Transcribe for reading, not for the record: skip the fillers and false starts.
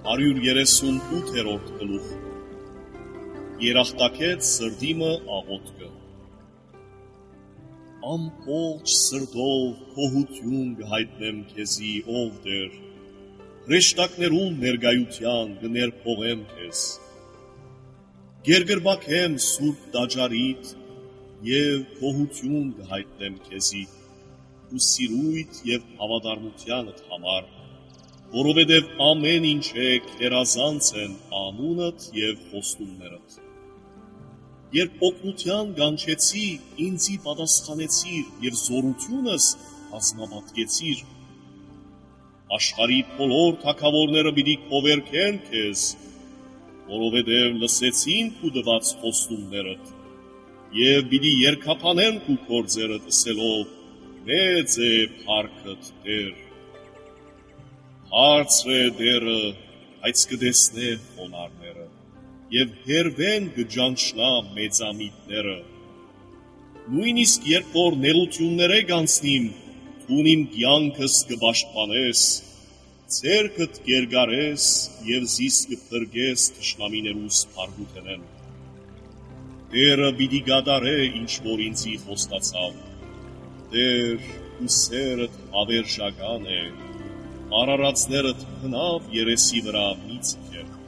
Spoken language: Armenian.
138-րդ գլուխ Երախտակեց սրդիմը աղոթքը Ամբողջ սրտով փոհություն կհայտնեմ քեզի, ով Տեր, հրեշտակներուն ներկայության կներփողեմ քեզ, կերկրբաքեմ սուրբ տաճարիդ եւ փոհություն կհայտնեմ քեզի, ու սիրույթ եւ հավատարմությանդ համար, որովհետեւ ամեն ինչ քերազանց են անունդ եւ խոստումներդ։ Երբ օգնության կանչեցի, ինձի պատասխանեցիր եւ զորությունս հանձնապատկեցիր։ Աշխարհի բոլոր թագավորները պիտի կովերքեն քեզ, որովհետեւ լսեցին քու տված խոստումներդ եւ պիտի երգափանեն քու գործերդ ասելով. մեծ է փառքդ Տեր։ Հարցր է դերը, բայց կտեսնե խոնարհները եւ հերվեն կջանչնա մեծամիտները։ Նույնիսկ երբ որ նեղությունները կանցնին, դու իմ կյանքս կպաշտպանես, ձեռքդ կերկարես եւ զիս կփրկես թշնամիներուս փառքութենեն։ Տերը պիտի կատարե ինչ որ ինձի խոստացավ։ Տեր, ու սերդ հավերժական է, արարածներդ հնավ երեսի վրա մի ցկե։